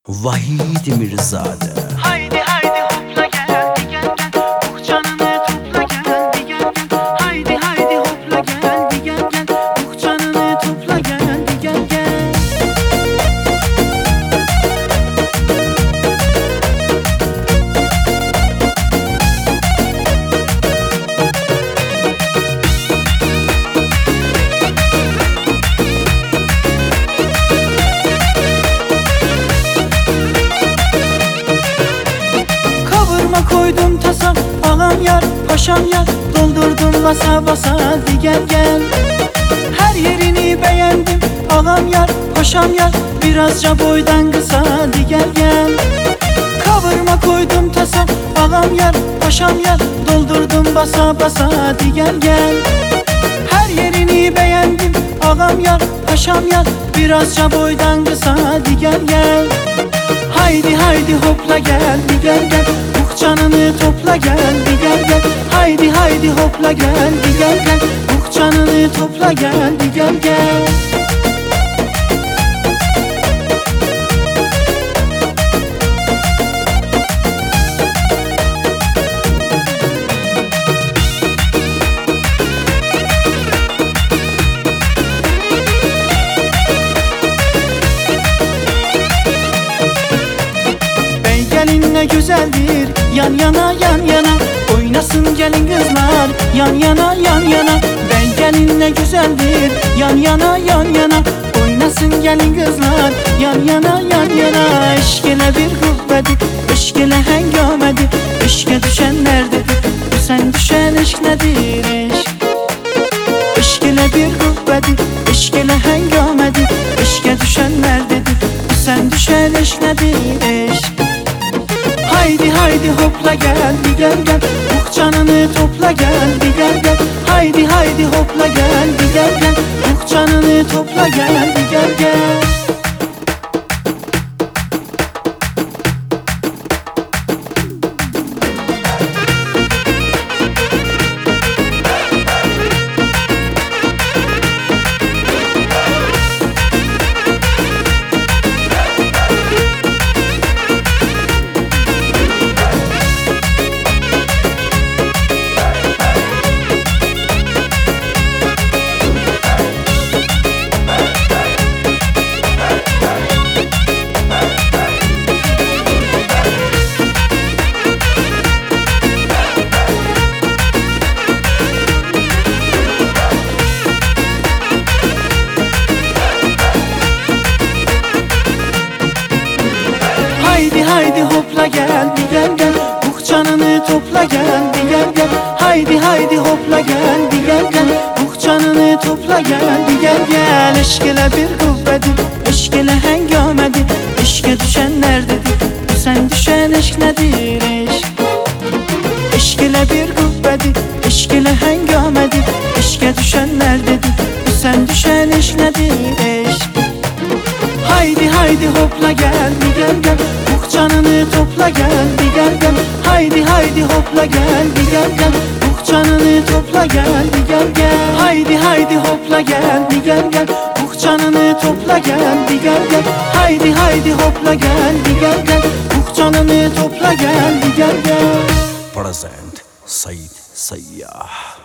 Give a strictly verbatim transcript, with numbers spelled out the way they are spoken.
Vahid Mirzade. Haydi haydi hopla gel di gel gel, uh canını topla gel di gel gel. Haydi haydi hopla gel di gel gel, uh canını topla gel di gel gel. Koydum tasa, ağam yar, paşam yar, doldurdum basa basa, di gel gel. Her yerini beğendim, ağam yar, paşam yar, birazca boydan kısa, di gel gel. Kavurma koydum tasa, ağam yar, paşam yar, doldurdum basa basa, di gel gel. Her yerini beğendim, ağam yar, paşam yar, birazca boydan kısa, di gel gel. Haydi haydi hopla gel, di gel gel, uh canını topla gel, di gel gel. Haydi haydi hopla gel, di gel gel, uh canını topla gel, di gel gel. Ne güzeldir yan yana yan yana, oynasın gelin kızlar yan yana yan yana. Ben gelin ne güzeldir yan yana yan yana, oynasın gelin kızlar yan yana yan yana. Eşkele bir kuvveti, eşkele hengamedi, eşke düşenlerdedir, bu sen düşen eşk nedir eşk. Eşkele bir kuvveti, eşkele hengamedi, eşke düşenlerdedir, bu sen düşen eşk nedir eşk. Haydi haydi hopla gel, di gel gel, uh canını topla gel, di gel gel. Haydi haydi hopla gel, di gel gel, uh canını topla gel, di gel gel. Haydi haydi hopla gel, di gel gel, uh canını topla gel, di gel gel. Haydi haydi hopla gel, di gel gel, uh canını topla gel, di gel gel. Eşkele bir kuvvetim, eşkele hengamedim, eşke düşenlerdedir, bu sen düşen eşk nedir eşk. Eşkele bir kuvvetim, eşkele hengamedim, eşke düşenlerdedir, bu sen düşen eşk nedir eşk. Haydi haydi hopla gel, di gel gel, uh canını topla gel, di gel gel. Haydi haydi hopla gel, di gel gel, uh canını topla gel, di gel gel. Haydi haydi hopla gel, di gel gel, uh canını topla gel, di gel gel. Haydi haydi hopla gel, di gel gel, uh canını topla gel, di gel gel. Present Said Sayyah.